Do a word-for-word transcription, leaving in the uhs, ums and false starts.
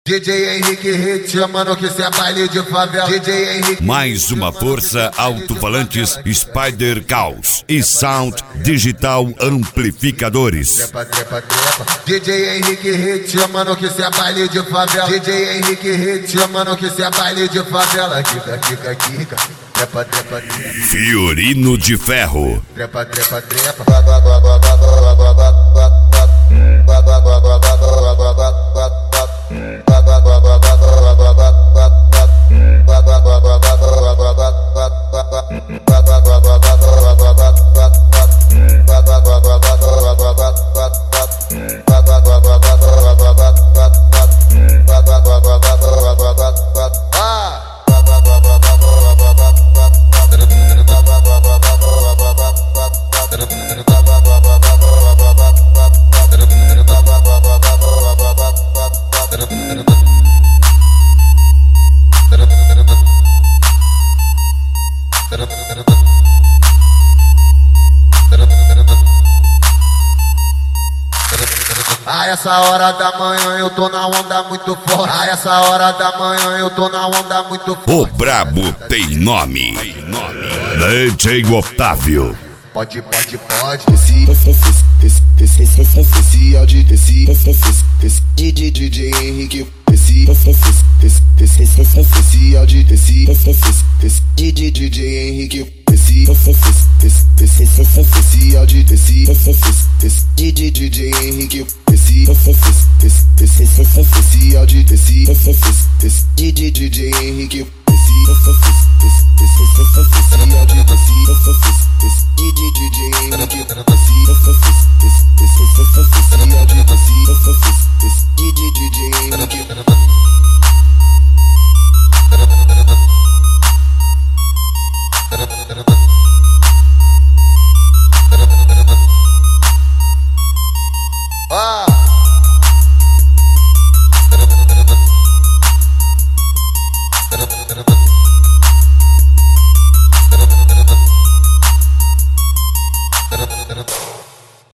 D J Henrique Hit, chamando que cê é baile de favela. D J Henrique. Mais uma força, alto-falantes, Spider Caos e Sound Digital Amplificadores. Trepa, trepa, trepa. D J Henrique Hit, chamando que cê é baile de favela. D J Henrique Hit, chamando que cê é baile de favela. Kika, kika, kika. Trepa, trepa, trepa. Fiorino de Ferro. Trepa, trepa, trepa. A essa hora da manhã eu tô na onda muito forte. A essa hora da manhã eu tô na onda muito forte. O brabo tem nome. D J Otávio. Pode, pode, pode. Esse, esse, esse, esse, esse áudio desse, esse D J Henrique. Esse, esse, esse, esse áudio desse, esse D J Henrique. Esse, esse, esse, esse áudio desse, esse D J Henrique. Esse, esse, esse, esse áudio desse, esse D J Henrique. Esse, esse, esse áudio desse, esse D J Henrique. Esse, esse, esse áudio desse, esse D J Henrique. Da da da da da.